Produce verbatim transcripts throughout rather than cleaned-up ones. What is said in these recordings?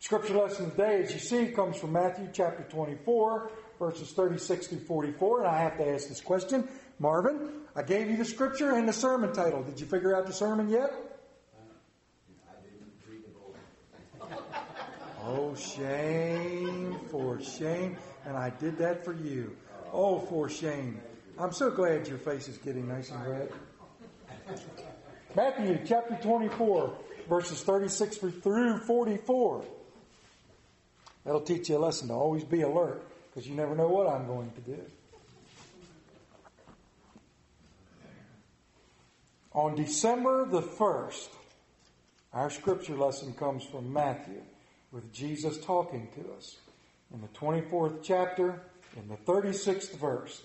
Scripture lesson today, as you see, comes from Matthew chapter twenty-four, verses thirty-six through forty-four. And I have to ask this question. Marvin, I gave you the scripture and the sermon title. Did you figure out the sermon yet? I didn't read the book. Oh, shame for shame. And I did that for you. Oh, for shame. I'm so glad your face is getting nice and red. Matthew chapter twenty-four, verses thirty-six through forty-four. That'll teach you a lesson to always be alert, because you never know what I'm going to do. On December the first, our scripture lesson comes from Matthew, with Jesus talking to us. In the twenty-fourth chapter, in the thirty-sixth verse.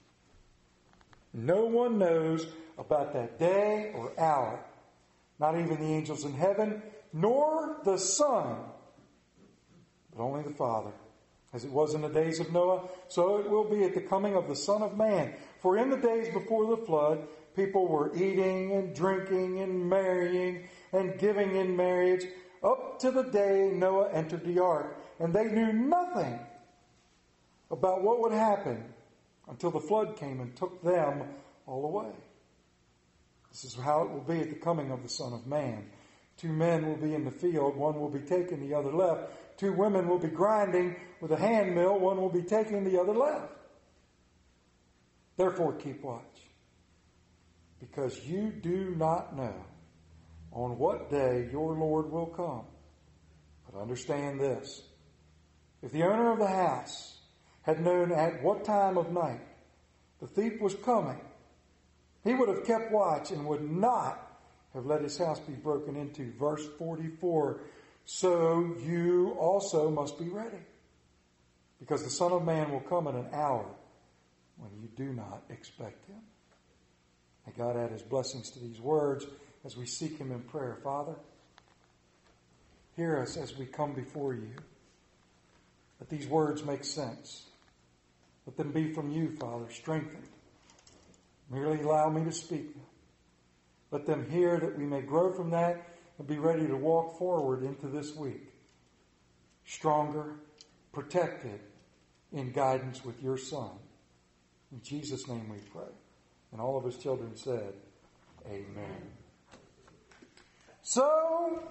No one knows about that day or hour, not even the angels in heaven, nor the Son, but only the Father. As it was in the days of Noah, so it will be at the coming of the Son of Man. For in the days before the flood, people were eating and drinking and marrying and giving in marriage up to the day Noah entered the ark. And they knew nothing about what would happen until the flood came and took them all away. This is how it will be at the coming of the Son of Man. Two men will be in the field, one will be taken, the other left. Two women will be grinding with a hand mill, one will be taken, the other left. Therefore keep watch, because you do not know on what day your Lord will come. But understand this, if the owner of the house had known at what time of night the thief was coming, he would have kept watch and would not have let his house be broken into. Verse forty-four, so you also must be ready, because the Son of Man will come at an hour when you do not expect him. May God add his blessings to these words as we seek him in prayer. Father, hear us as we come before you. Let these words make sense. Let them be from you, Father, strengthened. Merely allow me to speak them. Let them hear that we may grow from that and be ready to walk forward into this week, stronger, protected, in guidance with your Son. In Jesus' name we pray. And all of his children said, amen. So,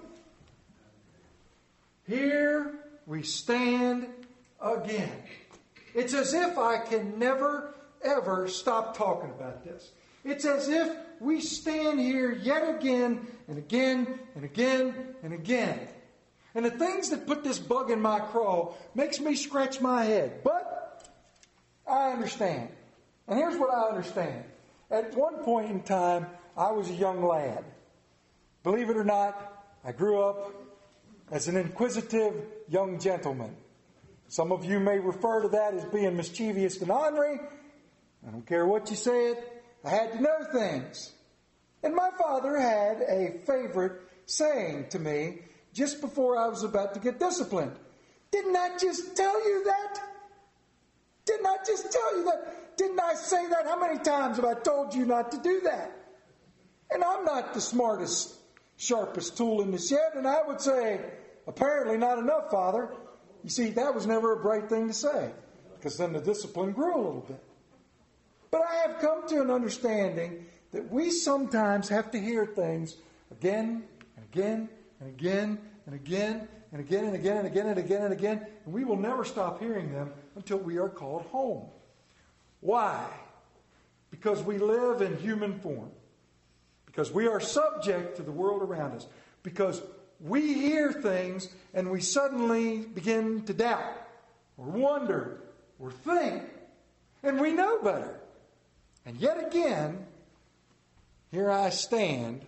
here we stand again. It's as if I can never, ever stop talking about this. It's as if we stand here yet again and again and again and again. And the things that put this bug in my craw makes me scratch my head. But I understand. And here's what I understand. At one point in time, I was a young lad. Believe it or not, I grew up as an inquisitive young gentleman. Some of you may refer to that as being mischievous and ornery. I don't care what you said. I had to know things. And my father had a favorite saying to me just before I was about to get disciplined. Didn't I just tell you that? Didn't I just tell you that? Didn't I say that? How many times have I told you not to do that? And I'm not the smartest, sharpest tool in the shed. And I would say, apparently not enough, Father. You see, that was never a bright thing to say, because then the discipline grew a little bit. But I have come to an understanding that we sometimes have to hear things again and again and again and again and again and again and again and again and again, and we will never stop hearing them until we are called home. Why? Because we live in human form. Because we are subject to the world around us. Because we hear things and we suddenly begin to doubt or wonder or think, and we know better. And yet again, here I stand.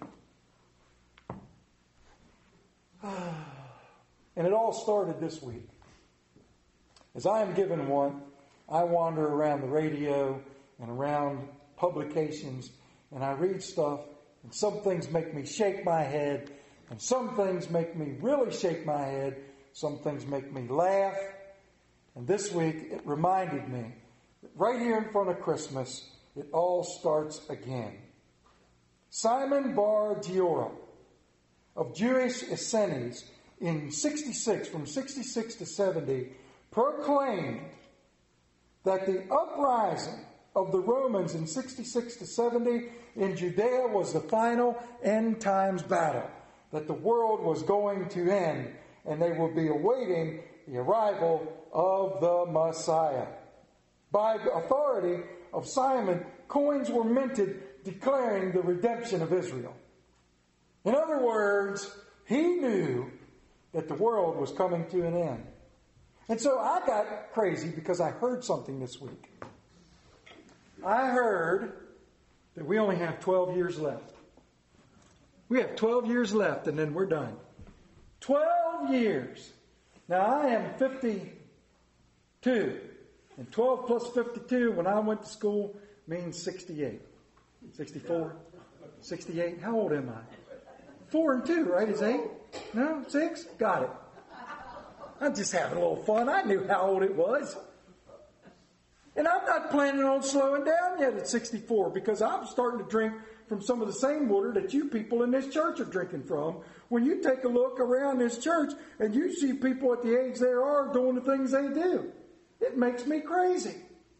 And it all started this week. As I am given one, I wander around the radio and around publications, and I read stuff, and some things make me shake my head, and some things make me really shake my head, some things make me laugh. And this week it reminded me that right here in front of Christmas, it all starts again. Simon Bar Giora of Jewish Essenes in sixty-six, from sixty-six to seventy, proclaimed that the uprising of the Romans in sixty-six to seventy in Judea was the final end times battle, that the world was going to end, and they would be awaiting the arrival of the Messiah. By the authority of Simon, coins were minted declaring the redemption of Israel. In other words, he knew that the world was coming to an end. And so I got crazy because I heard something this week. I heard that we only have twelve years left. We have twelve years left and then we're done. twelve years. Now I am fifty-two. And twelve plus fifty-two when I went to school means sixty-eight. sixty-four? sixty-eight? How old am I? Four and two, right? Is eight? No? Six? Got it. I'm just having a little fun. I knew how old it was. And I'm not planning on slowing down yet at sixty-four because I'm starting to drink from some of the same water that you people in this church are drinking from. When you take a look around this church and you see people at the age they are doing the things they do, it makes me crazy.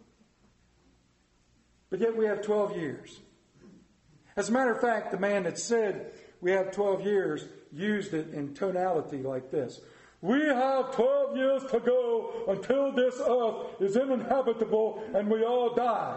But yet we have twelve years. As a matter of fact, the man that said we have twelve years used it in tonality like this. We have twelve years to go until this earth is uninhabitable and we all die.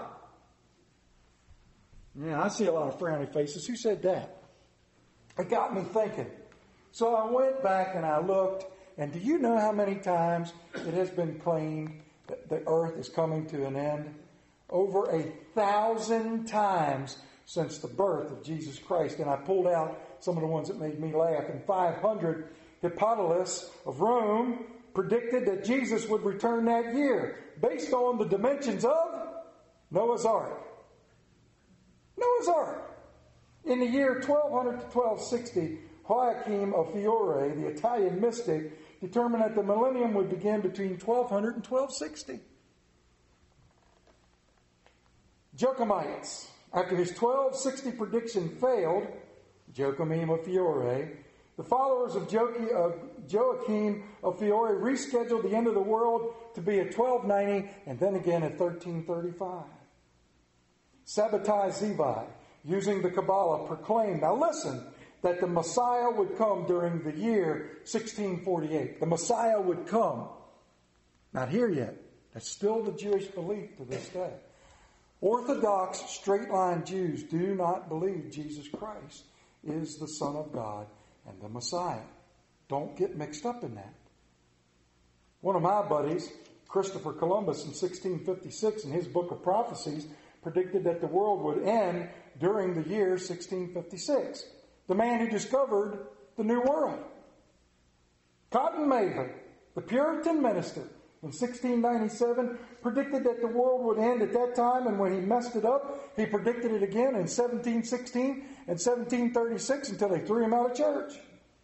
Yeah, I see a lot of frowny faces. Who said that? It got me thinking. So I went back and I looked, and do you know how many times it has been claimed that the earth is coming to an end? Over a thousand times since the birth of Jesus Christ. And I pulled out some of the ones that made me laugh. In five hundred, Hippodulus of Rome predicted that Jesus would return that year based on the dimensions of Noah's Ark. Noah's Ark. In the year twelve hundred to twelve sixty, Joachim of Fiore, the Italian mystic, determined that the millennium would begin between twelve hundred and twelve sixty. Joachimites, after his twelve sixty prediction failed, Joachim of Fiore, the followers of Joachim of Fiore rescheduled the end of the world to be at twelve ninety and then again at thirteen thirty-five. Sabbatai Zevi, using the Kabbalah, proclaimed, now listen, that the Messiah would come during the year sixteen forty-eight. The Messiah would come. Not here yet. That's still the Jewish belief to this day. Orthodox straight-line Jews do not believe Jesus Christ is the Son of God and the Messiah. Don't get mixed up in that. One of my buddies, Christopher Columbus, in sixteen fifty-six, in his book of prophecies, predicted that the world would end during the year sixteen fifty-six. The man who discovered the New World. Cotton Mather, the Puritan minister, in sixteen ninety-seven, predicted that the world would end at that time, and when he messed it up, he predicted it again in seventeen sixteen and seventeen thirty-six until they threw him out of church.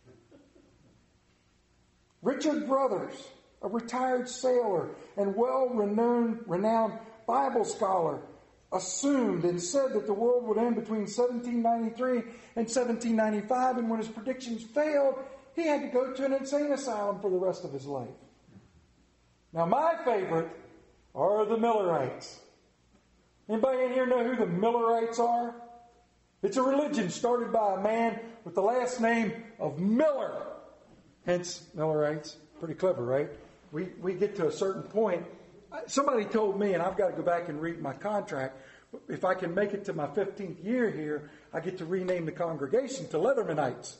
Richard Brothers, a retired sailor and well-renowned renowned Bible scholar, assumed and said that the world would end between seventeen ninety-three and seventeen ninety-five, and when his predictions failed, he had to go to an insane asylum for the rest of his life. Now, my favorite are the Millerites. Anybody in here know who the Millerites are? It's a religion started by a man with the last name of Miller. Hence, Millerites. Pretty clever, right? We we get to a certain point. Somebody told me, and I've got to go back and read my contract, if I can make it to my fifteenth year here, I get to rename the congregation to Leathermanites.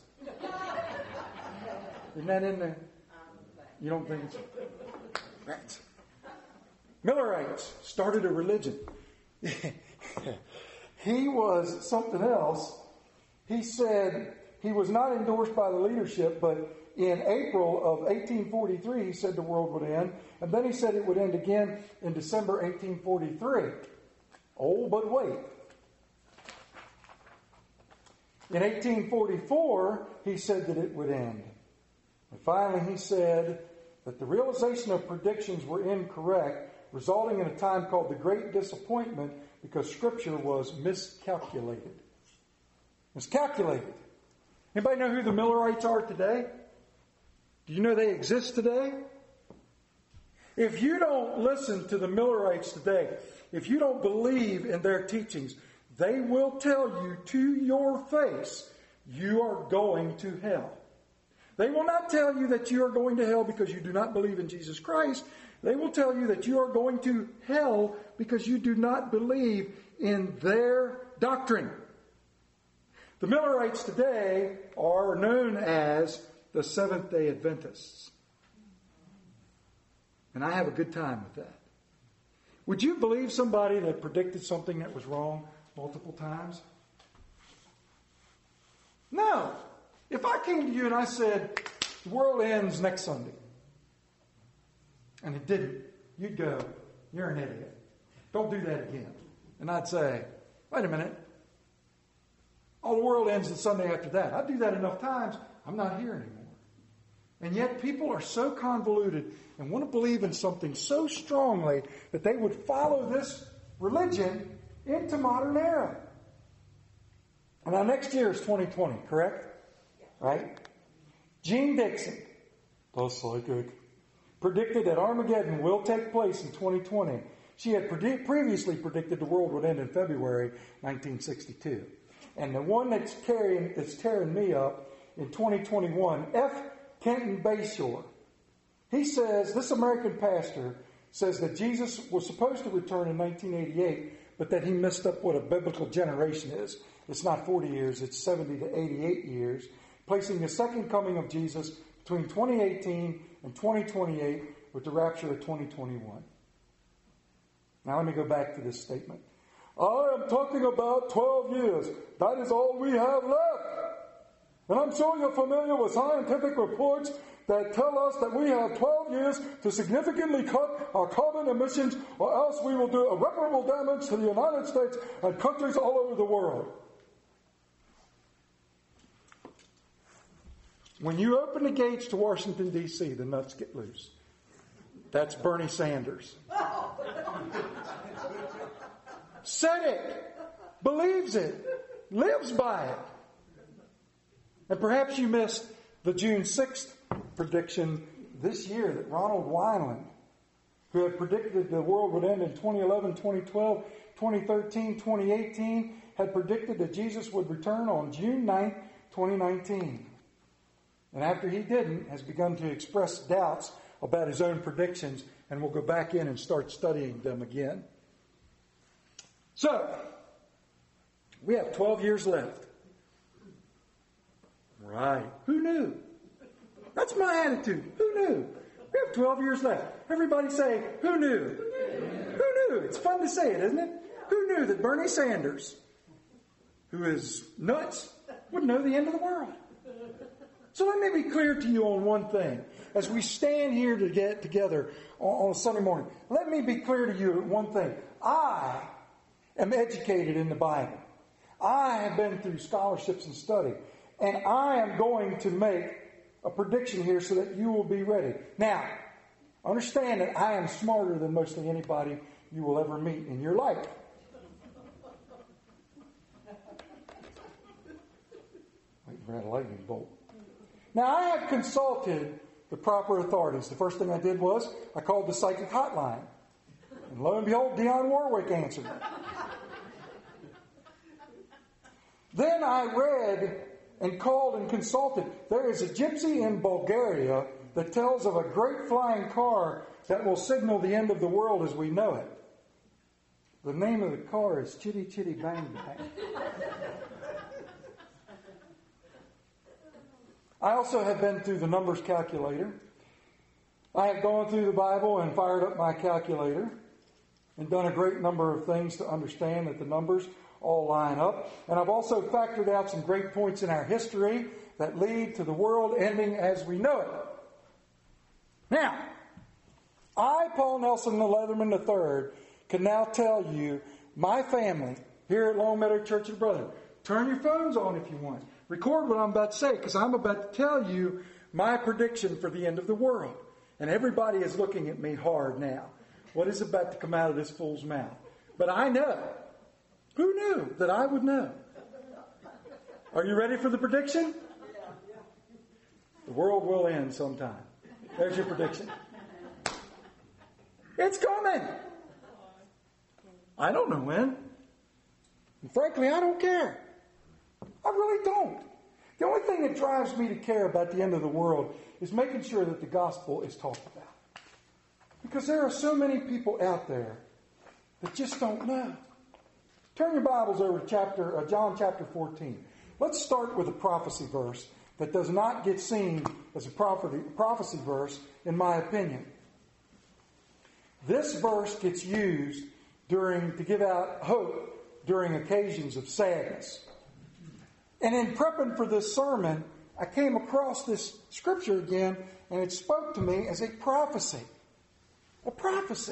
Isn't that in there? You don't think so? Rats. Millerites started a religion. He was something else. He said he was not endorsed by the leadership, but in April of eighteen forty-three, he said the world would end. And then he said it would end again in December eighteen forty-three. Oh, but wait. In eighteen forty-four, he said that it would end. And finally, he said that the realization of predictions were incorrect, resulting in a time called the Great Disappointment because Scripture was miscalculated. Miscalculated. Anybody know who the Millerites are today? Do you know they exist today? If you don't listen to the Millerites today, if you don't believe in their teachings, they will tell you to your face, you are going to hell. They will not tell you that you are going to hell because you do not believe in Jesus Christ. They will tell you that you are going to hell because you do not believe in their doctrine. The Millerites today are known as the Seventh-day Adventists. And I have a good time with that. Would you believe somebody that predicted something that was wrong multiple times? No. If I came to you and I said, the world ends next Sunday, and it didn't, you'd go, you're an idiot. Don't do that again. And I'd say, wait a minute. Oh, the world ends the Sunday after that. I do that enough times, I'm not here anymore. And yet people are so convoluted and want to believe in something so strongly that they would follow this religion into modern era. And now next year is twenty twenty, correct? Right? Jean Dixon, the psychic, predicted that Armageddon will take place in twenty twenty. She had predi- previously predicted the world would end in February nineteen sixty-two. And the one that's carrying, that's tearing me up in twenty twenty-one, F. Kenton Bayshore, he says, this American pastor says that Jesus was supposed to return in nineteen eighty-eight, but that he messed up what a biblical generation is. It's not forty years, it's seventy to eighty-eight years, placing the second coming of Jesus between twenty eighteen and twenty twenty-eight with the rapture of twenty twenty-one. Now let me go back to this statement. I am talking about twelve years. That is all we have left. And I'm sure you're familiar with scientific reports that tell us that we have twelve years to significantly cut our carbon emissions, or else we will do irreparable damage to the United States and countries all over the world. When you open the gates to Washington, D C, the nuts get loose. That's Bernie Sanders. Said it, believes it, lives by it. And perhaps you missed the June sixth prediction this year that Ronald Wineland, who had predicted the world would end in twenty eleven, twenty twelve, twenty thirteen, twenty eighteen, had predicted that Jesus would return on June ninth, twenty nineteen. And after he didn't, has begun to express doubts about his own predictions, and we'll go back in and start studying them again. So, we have twelve years left. Right. Who knew? That's my attitude. Who knew? We have twelve years left. Everybody say, who knew? Who knew? It's fun to say it, isn't it? Who knew that Bernie Sanders, who is nuts, would know the end of the world? So let me be clear to you on one thing. As we stand here to get together on, on a Sunday morning, let me be clear to you on one thing. I am educated in the Bible. I have been through scholarships and study. And I am going to make a prediction here so that you will be ready. Now, understand that I am smarter than mostly anybody you will ever meet in your life. Waiting for that lightning bolt. Now, I have consulted the proper authorities. The first thing I did was I called the psychic hotline. And lo and behold, Dionne Warwick answered. Then I read and called and consulted. There is a gypsy in Bulgaria that tells of a great flying car that will signal the end of the world as we know it. The name of the car is Chitty Chitty Bang Bang. I also have been through the numbers calculator. I have gone through the Bible and fired up my calculator and done a great number of things to understand that the numbers all line up. And I've also factored out some great points in our history that lead to the world ending as we know it. Now, I, Paul Nelson the Leatherman the third, can now tell you, my family here at Long Meadow Church of the Brethren, turn your phones on if you want. Record what I'm about to say, because I'm about to tell you my prediction for the end of the world. And everybody is looking at me hard now. What is about to come out of this fool's mouth? But I know. Who knew that I would know? Are you ready for the prediction? The world will end sometime. There's your prediction. It's coming. I don't know when. And frankly, I don't care. I really don't. The only thing that drives me to care about the end of the world is making sure that the gospel is talked about. Because there are so many people out there that just don't know. Turn your Bibles over to chapter uh, John chapter fourteen. Let's start with a prophecy verse that does not get seen as a prophecy, prophecy verse, in my opinion. This verse gets used during to give out hope during occasions of sadness. And in prepping for this sermon, I came across this scripture again, and it spoke to me as a prophecy. A prophecy.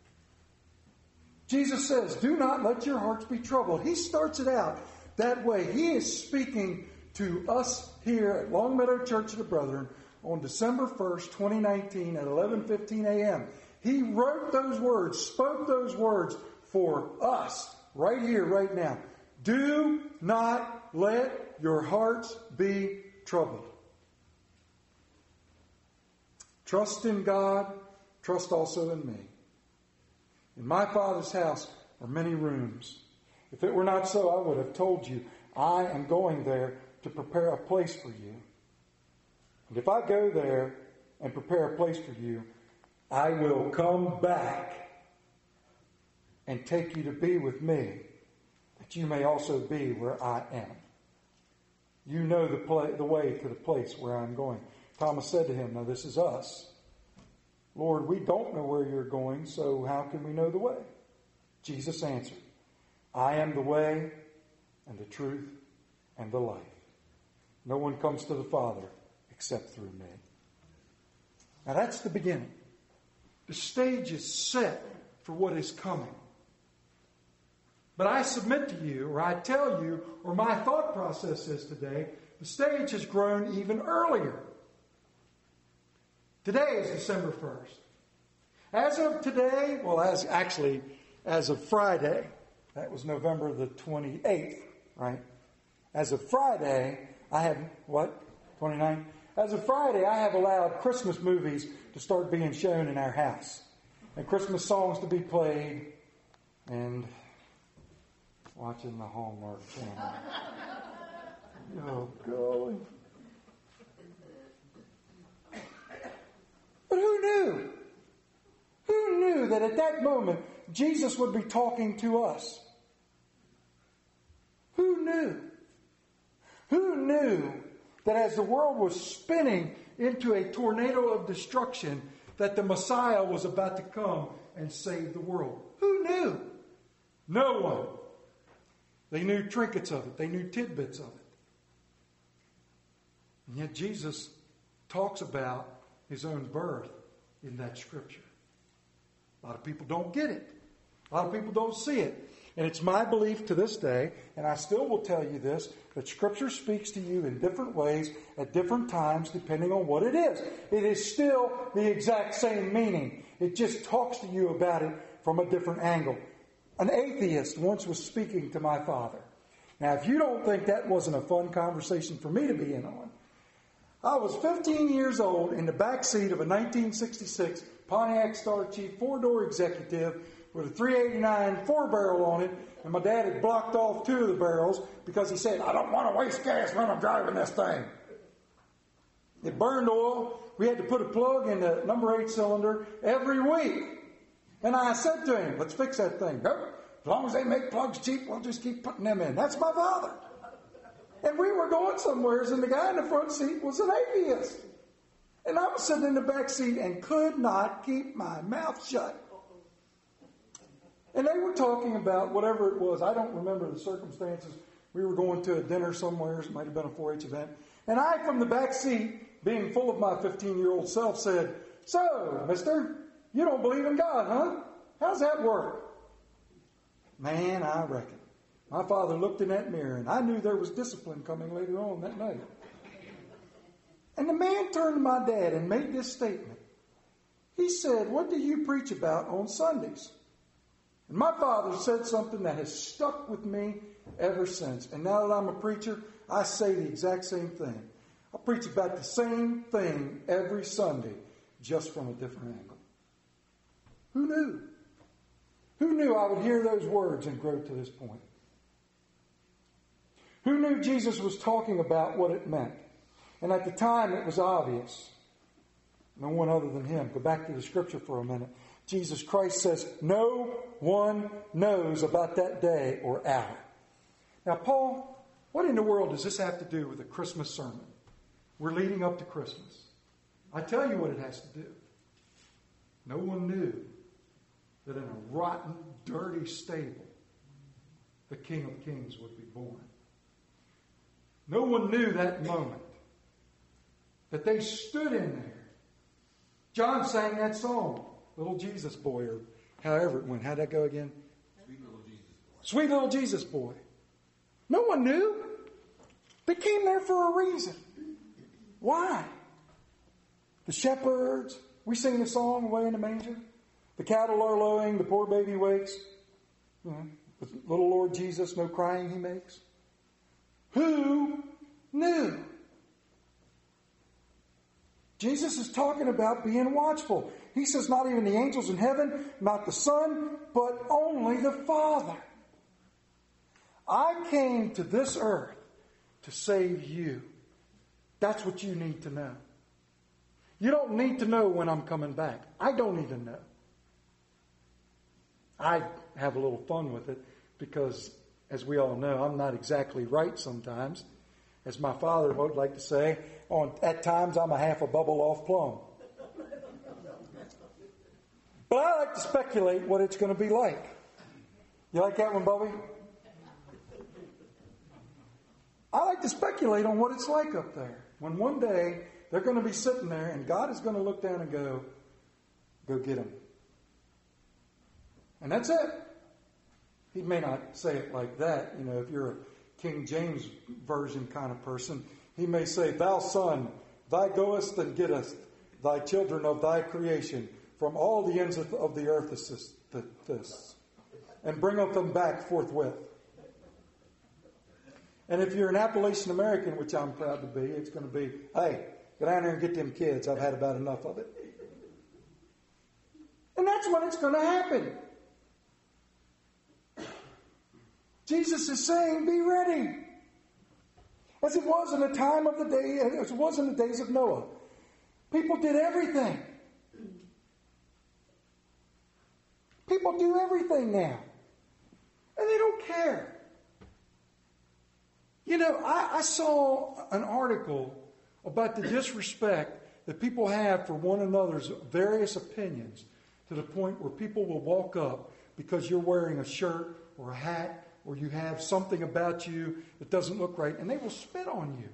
Jesus says, do not let your hearts be troubled. He starts it out that way. He is speaking to us here at Long Meadow Church of the Brethren on December first, twenty nineteen at eleven fifteen a.m. He wrote those words, spoke those words for us right here, right now. Do not let your hearts be troubled. Trust in God. Trust also in me. In my Father's house are many rooms. If it were not so, I would have told you, I am going there to prepare a place for you. And if I go there and prepare a place for you, I will come back and take you to be with me, that you may also be where I am. You know the, pla- the way to the place where I'm going. Thomas said to him, now this is us. Lord, we don't know where you're going, so how can we know the way? Jesus answered, I am the way and the truth and the life. No one comes to the Father except through me. Now that's the beginning. The stage is set for what is coming. But I submit to you, or I tell you, or my thought process is today, the stage has grown even earlier. Today is December first. As of today, well, as actually, as of Friday, that was November the twenty-eighth, right? As of Friday, I have, what, twenty-ninth? As of Friday, I have allowed Christmas movies to start being shown in our house. And Christmas songs to be played, and watching the Hallmark Channel. Oh, golly. But who knew? Who knew that at that moment Jesus would be talking to us? Who knew? Who knew that as the world was spinning into a tornado of destruction, that the Messiah was about to come and save the world? Who knew? No one. They knew trinkets of it. They knew tidbits of it. And yet Jesus talks about his own birth in that scripture. A lot of people don't get it. A lot of people don't see it. And it's my belief to this day, and I still will tell you this, that Scripture speaks to you in different ways at different times depending on what it is. It is still the exact same meaning. It just talks to you about it from a different angle. An atheist once was speaking to my father. Now, if you don't think that wasn't a fun conversation for me to be in on, I was fifteen years old in the back seat of a nineteen sixty-six Pontiac Star Chief four-door executive with a three eighty-nine four-barrel on it, and my dad had blocked off two of the barrels because he said, I don't want to waste gas when I'm driving this thing. It burned oil. We had to put a plug in the number eight cylinder every week. And I said to him, let's fix that thing. Nope. As long as they make plugs cheap, we'll just keep putting them in. That's my father. And we were going somewheres, and the guy in the front seat was an atheist. And I was sitting in the back seat and could not keep my mouth shut. And they were talking about whatever it was. I don't remember the circumstances. We were going to a dinner somewhere. It might have been a four H event. And I, from the back seat, being full of my fifteen-year-old self, said, so, mister, you don't believe in God, huh? How's that work? Man, I reckon. My father looked in that mirror, and I knew there was discipline coming later on that night. And the man turned to my dad and made this statement. He said, what do you preach about on Sundays? And my father said something that has stuck with me ever since. And now that I'm a preacher, I say the exact same thing. I preach about the same thing every Sunday, just from a different angle. Who knew? Who knew I would hear those words and grow to this point? Who knew Jesus was talking about what it meant? And at the time, it was obvious. No one other than him. Go back to the scripture for a minute. Jesus Christ says, no one knows about that day or hour. Now, Paul, what in the world does this have to do with a Christmas sermon? We're leading up to Christmas. I tell you what it has to do. No one knew that in a rotten, dirty stable, the King of Kings would be born. No one knew that moment that they stood in there. John sang that song, Little Jesus Boy, or however it went. How'd that go again? Sweet little Jesus boy. Sweet little Jesus boy. No one knew. They came there for a reason. Why? The shepherds. We sing the song, Away in the Manger. The cattle are lowing, the poor baby wakes. You know, the little Lord Jesus, no crying he makes. Who knew? Jesus is talking about being watchful. He says not even the angels in heaven, not the Son, but only the Father. I came to this earth to save you. That's what you need to know. You don't need to know when I'm coming back. I don't even know. I have a little fun with it because, as we all know, I'm not exactly right sometimes. As my father would like to say, on at times I'm a half a bubble off plum. But I like to speculate what it's going to be like. You like that one, Bubby? I like to speculate on what it's like up there. When one day they're going to be sitting there and God is going to look down and go, go get them. And that's it. He may not say it like that. You know, if you're a King James Version kind of person, he may say, Thou son, thy goest and gettest thy children of thy creation from all the ends of, of the earth assist, this, and bringeth them back forthwith. And if you're an Appalachian American, which I'm proud to be, it's going to be, hey, get down there and get them kids. I've had about enough of it. And that's when it's going to happen. Jesus is saying, be ready. As it was in the time of the day, as it was in the days of Noah. People did everything. People do everything now. And they don't care. You know, I, I saw an article about the disrespect that people have for one another's various opinions to the point where people will walk up because you're wearing a shirt or a hat or you have something about you that doesn't look right, and they will spit on you.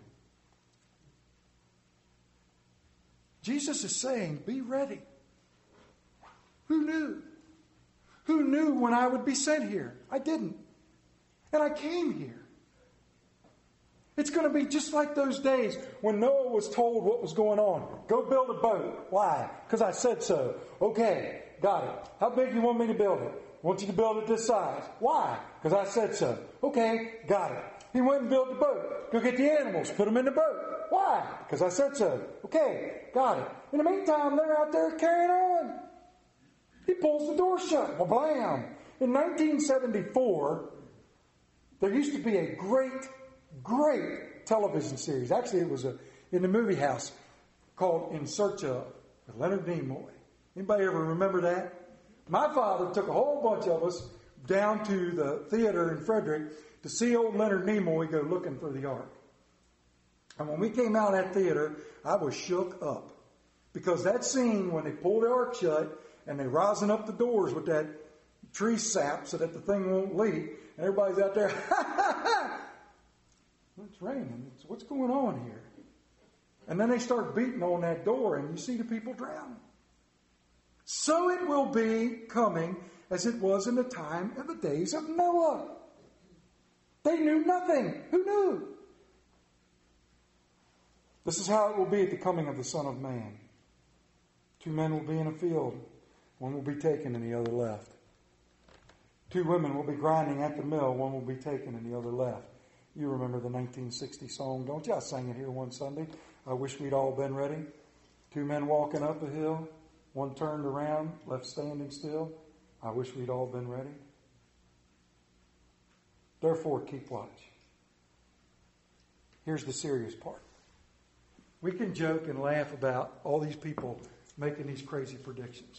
Jesus is saying, be ready. Who knew? Who knew when I would be sent here? I didn't. And I came here. It's going to be just like those days when Noah was told what was going on. Go build a boat. Why? Because I said so. Okay, got it. How big do you want me to build it? I want you to build it this size. Why? Because I said so. Okay, got it. He went and built the boat. Go get the animals, put them in the boat. Why? Because I said so. Okay, got it. In the meantime, they're out there carrying on. He pulls the door shut. Well, blam. In nineteen seventy-four, there used to be a great, great television series. Actually, it was a, in the movie house called In Search Of, with Leonard Nimoy. Anybody ever remember that? My father took a whole bunch of us down to the theater in Frederick to see old Leonard Nimoy go looking for the ark. And when we came out of that theater, I was shook up. Because that scene when they pull the ark shut and they rising up the doors with that tree sap so that the thing won't leak, and everybody's out there, ha ha ha! It's raining. It's, what's going on here? And then they start beating on that door and you see the people drowning. So it will be coming as it was in the time of the days of Noah. They knew nothing. Who knew? This is how it will be at the coming of the Son of Man. Two men will be in a field. One will be taken and the other left. Two women will be grinding at the mill. One will be taken and the other left. You remember the nineteen sixty song, don't you? I sang it here one Sunday. I wish we'd all been ready. Two men walking up a hill, one turned around, left standing still. I wish we'd all been ready. Therefore, keep watch. Here's the serious part. We can joke and laugh about all these people making these crazy predictions.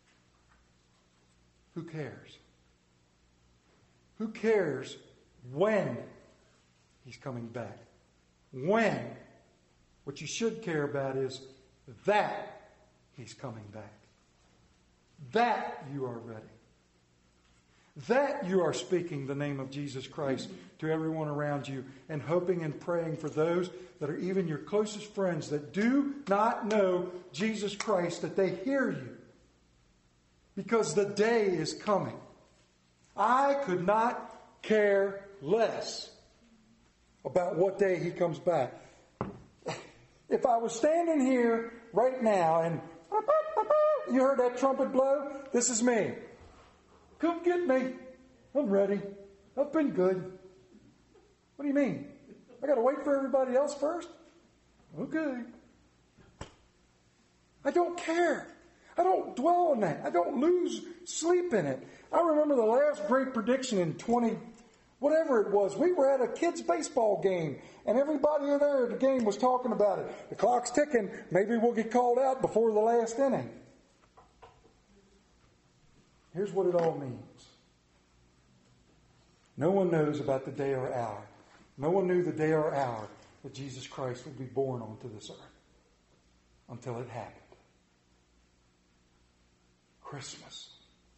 Who cares? Who cares when He's coming back? When? What you should care about is that He's coming back. That you are ready. That you are speaking the name of Jesus Christ to everyone around you and hoping and praying for those that are even your closest friends that do not know Jesus Christ, that they hear you. Because the day is coming. I could not care less about what day He comes back. If I was standing here right now and you heard that trumpet blow, this is me. Come get me. I'm ready. I've been good. What do you mean? I got to wait for everybody else first? Okay. I don't care. I don't dwell on that. I don't lose sleep in it. I remember the last great prediction in twenty, whatever it was. We were at a kids' baseball game, and everybody there at the game was talking about it. The clock's ticking. Maybe we'll get called out before the last inning. Here's what it all means. No one knows about the day or hour. No one knew the day or hour that Jesus Christ would be born onto this earth until it happened. Christmas.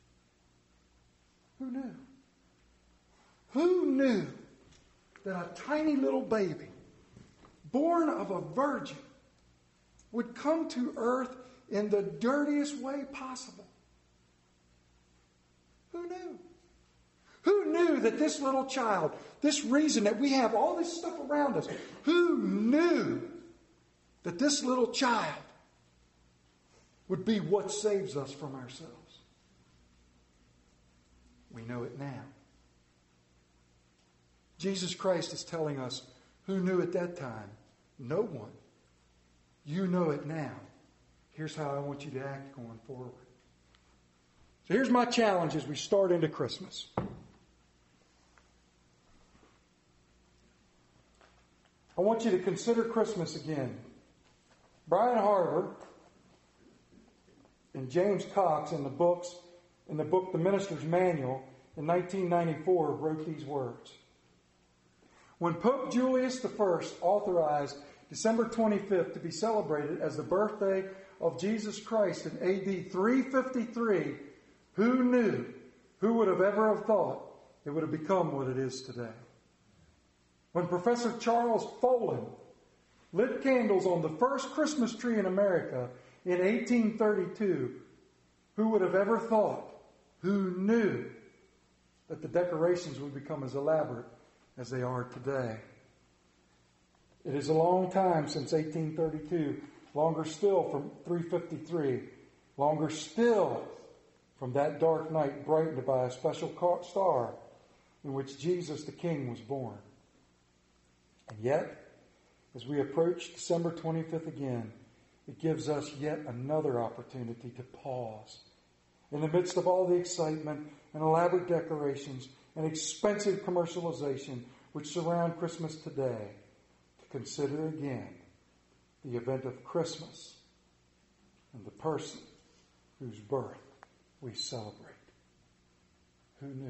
Who knew? Who knew that a tiny little baby, born of a virgin, would come to earth in the dirtiest way possible? Who knew? Who knew that this little child, this reason that we have all this stuff around us, who knew that this little child would be what saves us from ourselves? We know it now. Jesus Christ is telling us, who knew at that time? No one. You know it now. Here's how I want you to act going forward. So here's my challenge as we start into Christmas. I want you to consider Christmas again. Brian Harver and James Cox in the books, in the book The Minister's Manual in nineteen ninety-four wrote these words. When Pope Julius the First authorized December twenty-fifth to be celebrated as the birthday of Jesus Christ in A D three fifty-three, who knew, who would have ever have thought it would have become what it is today? When Professor Charles Follin lit candles on the first Christmas tree in America in eighteen thirty-two, who would have ever thought, who knew that the decorations would become as elaborate as they are today? It is a long time since eighteen thirty-two, longer still from three fifty-three, longer still from that dark night brightened by a special star in which Jesus the King was born. And yet, as we approach December twenty-fifth again, it gives us yet another opportunity to pause in the midst of all the excitement and elaborate decorations and expensive commercialization which surround Christmas today, to consider again the event of Christmas and the person whose birth we celebrate. Who knew?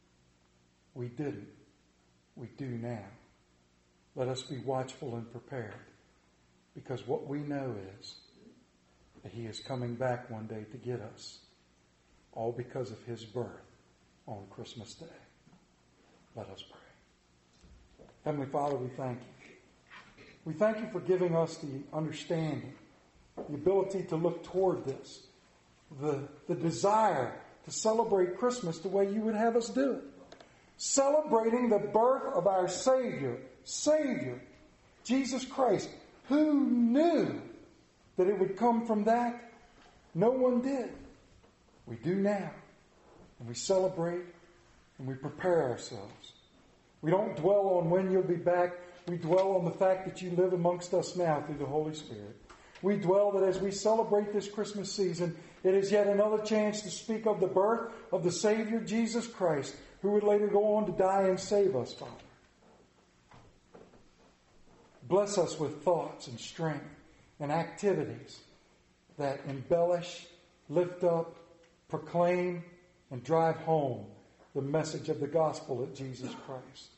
We didn't. We do now. Let us be watchful and prepared, because what we know is that He is coming back one day to get us, all because of His birth on Christmas Day. Let us pray. Heavenly Father, we thank You. We thank You for giving us the understanding, the ability to look toward this, the, the desire to celebrate Christmas the way You would have us do it. Celebrating the birth of our Savior, Savior, Jesus Christ. Who knew that it would come from that? No one did. We do now. And we celebrate and we prepare ourselves. We don't dwell on when you'll be back. We dwell on the fact that you live amongst us now through the Holy Spirit. We dwell that as we celebrate this Christmas season, it is yet another chance to speak of the birth of the Savior, Jesus Christ, who would later go on to die and save us, Father. Bless us with thoughts and strength and activities that embellish, lift up, proclaim, and drive home the message of the gospel of Jesus Christ.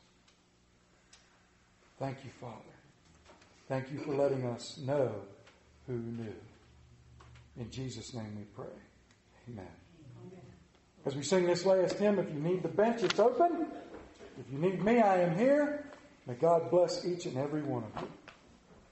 Thank you, Father. Thank you for letting us know who knew. In Jesus' name we pray. Amen. Amen. As we sing this last hymn, if you need the bench, it's open. If you need me, I am here. May God bless each and every one of you.